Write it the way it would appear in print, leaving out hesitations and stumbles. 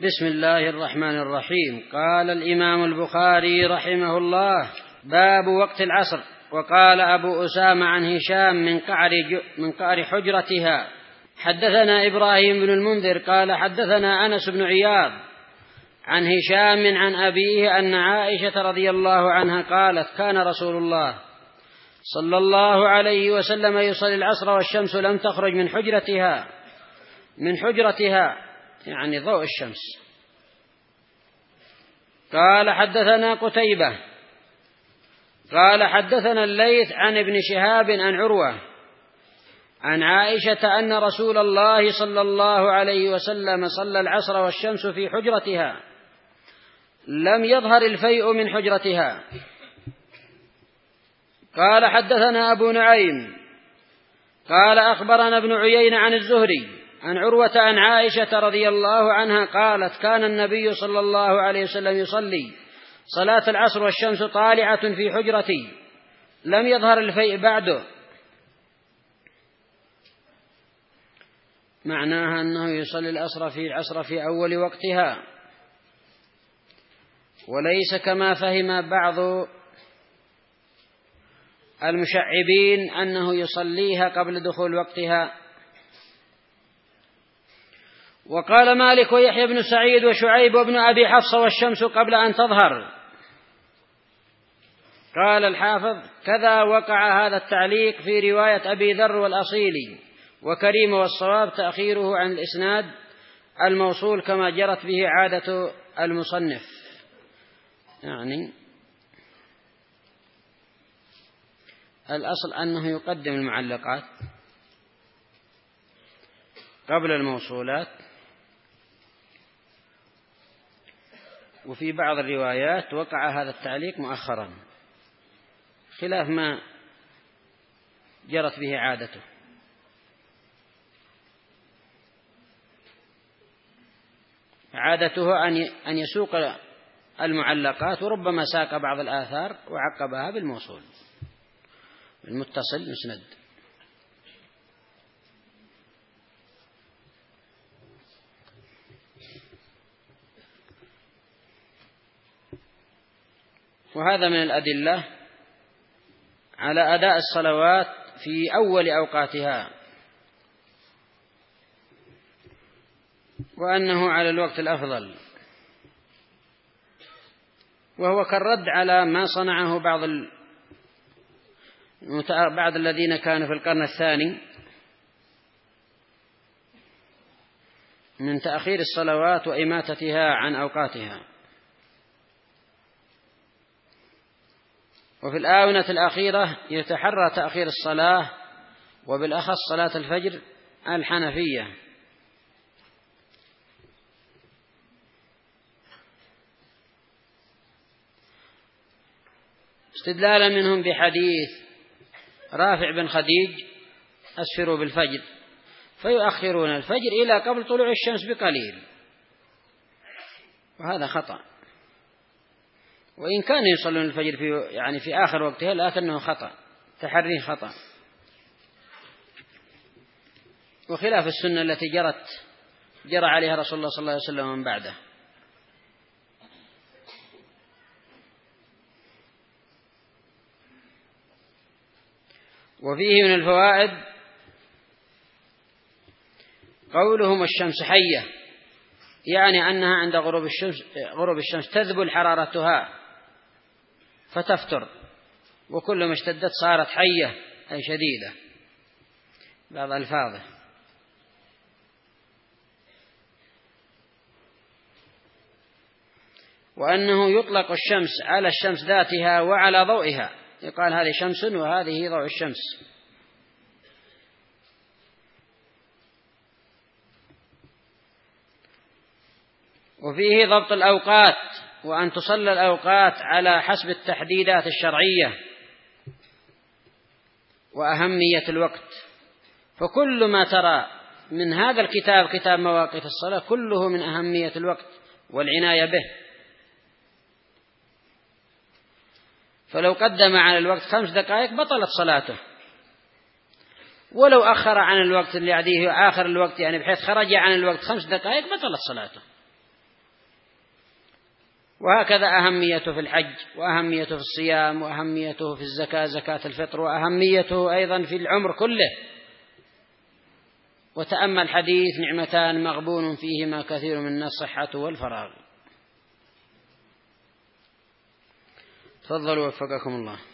بسم الله الرحمن الرحيم. قال الإمام البخاري رحمه الله: باب وقت العصر. وقال أبو أسامة عن هشام من قعر حجرتها: حدثنا إبراهيم بن المنذر قال حدثنا أنس بن عياض عن هشام عن أبيه أن عائشة رضي الله عنها قالت: كان رسول الله صلى الله عليه وسلم يصلي العصر والشمس لم تخرج من حجرتها يعني ضوء الشمس. قال حدثنا قتيبة قال حدثنا الليث عن ابن شهاب عن عروة عن عائشة أن رسول الله صلى الله عليه وسلم صلى العصر والشمس في حجرتها لم يظهر الفيء من حجرتها. قال حدثنا أبو نعيم قال أخبرنا ابن عيينة عن الزهري عن عروة عن عائشة رضي الله عنها قالت: كان النبي صلى الله عليه وسلم يصلي صلاة العصر والشمس طالعة في حجرتي لم يظهر الفيء بعده. معناها أنه يصلي العصر في أول وقتها، وليس كما فهم بعض المشعبين أنه يصليها قبل دخول وقتها. وقال مالك ويحيى بن سعيد وشعيب وابن أبي حفص: والشمس قبل أن تظهر. قال الحافظ: كذا وقع هذا التعليق في رواية أبي ذر والأصيلي وكريم، والصواب تأخيره عن الإسناد الموصول كما جرت به عادة المصنف. يعني الأصل أنه يقدم المعلقات قبل الموصولات، وفي بعض الروايات وقع هذا التعليق مؤخرا خلاف ما جرت به عادته. عادته أن يسوق المعلقات، وربما ساق بعض الآثار وعقبها بالموصول المتصل مسند. وهذا من الأدلة على أداء الصلوات في أول أوقاتها، وأنه على الوقت الأفضل، وهو كالرد على ما صنعه بعض الذين كانوا في القرن الثاني من تأخير الصلوات وإماتتها عن أوقاتها. وفي الآونة الأخيرة يتحرى تأخير الصلاة، وبالأخص صلاة الفجر الحنفية، استدلالا منهم بحديث رافع بن خديج: أسفروا بالفجر، فيؤخرون الفجر إلى قبل طلوع الشمس بقليل، وهذا خطأ. وإن كانوا يصلون الفجر في آخر وقتها، لكنه خطأ، تحري خطأ، وخلاف السنة التي جرى عليها رسول الله صلى الله عليه وسلم ومن بعده. وفيه من الفوائد قولهم: الشمس حية، يعني أنها عند غروب الشمس تذبل حرارتها فتفتر، وكل ما اشتدت صارت حية أي شديدة، بعض ألفاظه. وأنه يطلق الشمس على الشمس ذاتها وعلى ضوئها، يقال هذه شمس وهذه ضوء الشمس. وفيه ضبط الأوقات، وأن تصلى الأوقات على حسب التحديدات الشرعية وأهمية الوقت. فكل ما ترى من هذا الكتاب، كتاب مواقيت الصلاة، كله من أهمية الوقت والعناية به. فلو قدم على الوقت 5 دقائق بطلت صلاته، ولو أخر عن الوقت اللي يعديه آخر الوقت، يعني بحيث خرج عن الوقت 5 دقائق، بطلت صلاته. وهكذا أهميته في الحج، وأهميته في الصيام، وأهميته في الزكاة زكاة الفطر، وأهميته أيضا في العمر كله. وتأمل حديث نعمتان مغبون فيهما كثير من الصحة والفراغ. تفضلوا وفقكم الله.